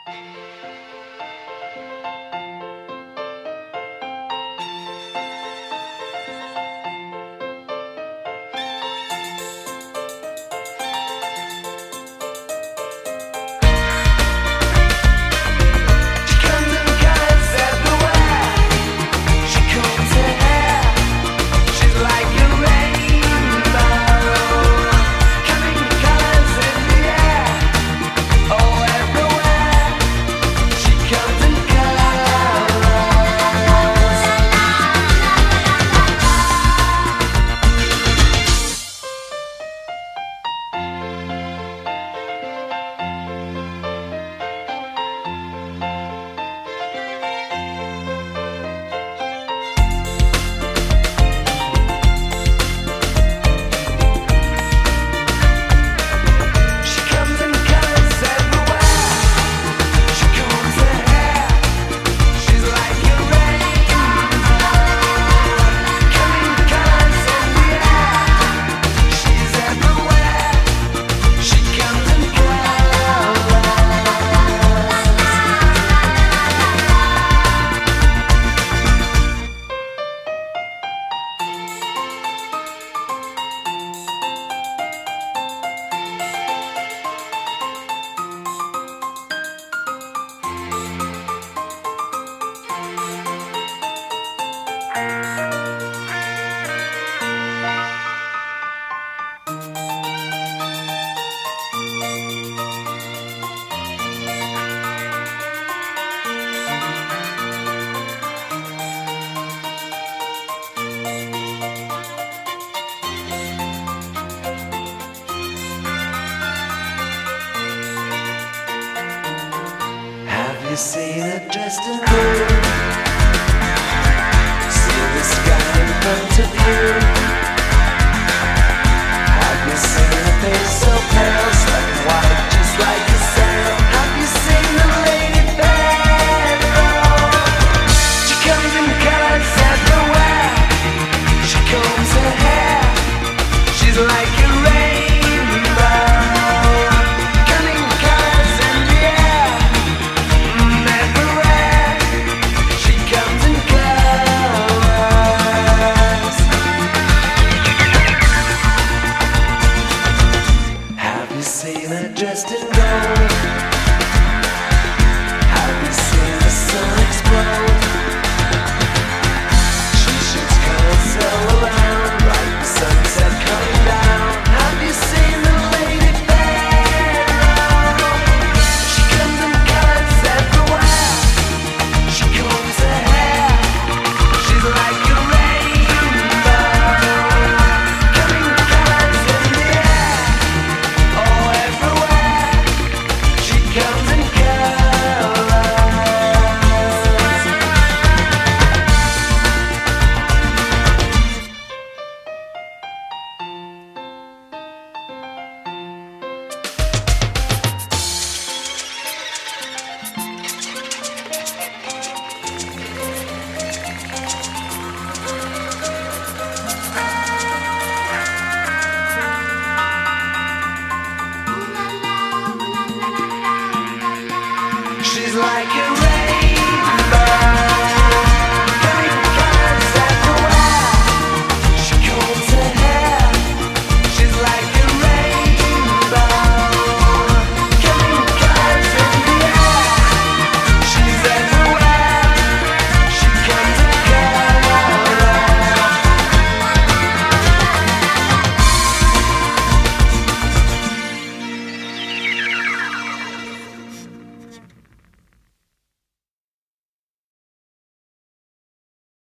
You seen it dressed in blue? See the sky in front of you? Have you seen a face so pale, stuck in white, just like a sail? Have you seen the lady Pharaoh? She comes in colors everywhere. She combs her hair. She's like a rainbow. Cunning colors in the air. Everywhere. She comes in colors. Have you seen her dressed in gold?